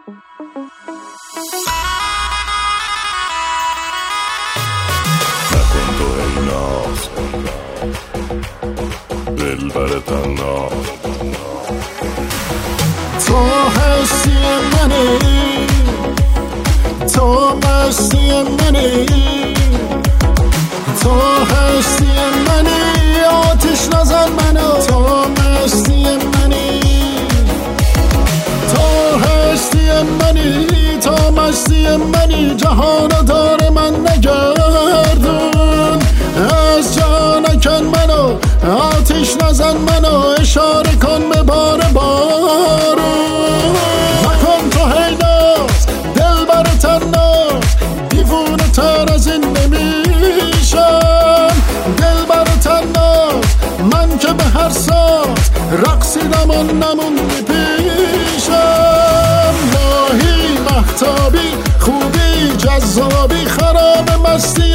نکن تو ای ناز دلبر تناز، تو هستی منی، تو مستی منی، تو هستی منی، آتش نزن منو، تو مستی منی، تو هستی منی، تو مستی منی، جهانو دار من نگردون، از جا نکن منو، آتش نزن منو، اشاره کن به بار بارون. نکن تو هی ناز دلبر تناز، دیوونه تر از این نمیشم، دلبر تناز من که به هر ساز رقصیدم و نموندی پیشم. ماهی مهتابی خوبی جذابی خراب مستی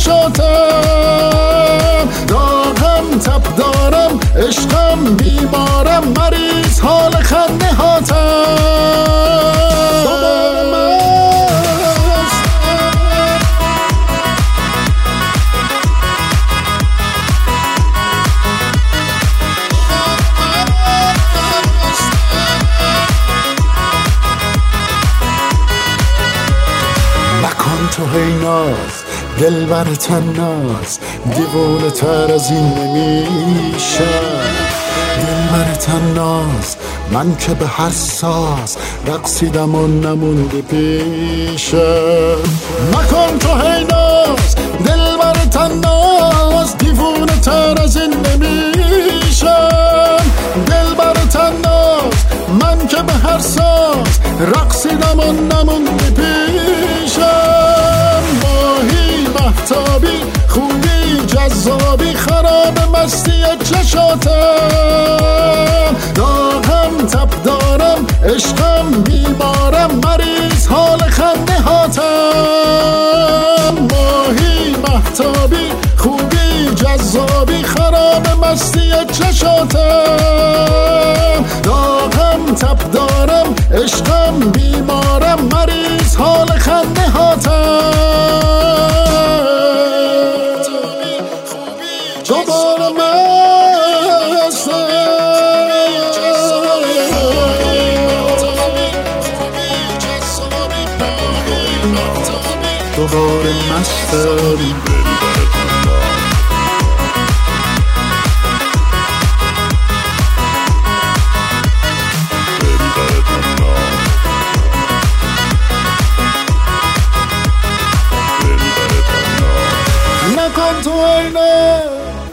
چشاتم، داغم تب دارم عشقم بیمارم مریض حال خنده هاتم. نکن تو هی ناز دلبر تناز، دیوونه تر از این نمیشم، دلبر تناز من که به هر ساز رقصیدم و نموندی پیشم. نکن تو هی ناز دلبر تناز، دیوونه تر از این نمیشم، دلبر تناز من که به هر ساز رقصیدم و نموندی پیشم. ماهی مهتابی خوبی جذابی خراب مستی چشاتم، داغم تب دارم عشقم بیمارم مریض حال خنده هاتم. ماهی مهتابی خوبی جذابی خراب مستی چشاتم، داغم تب دارم عشقم بیمارم مریض حال خنده هاتم. دوباره دوباره مستم. نکن تو ای ناز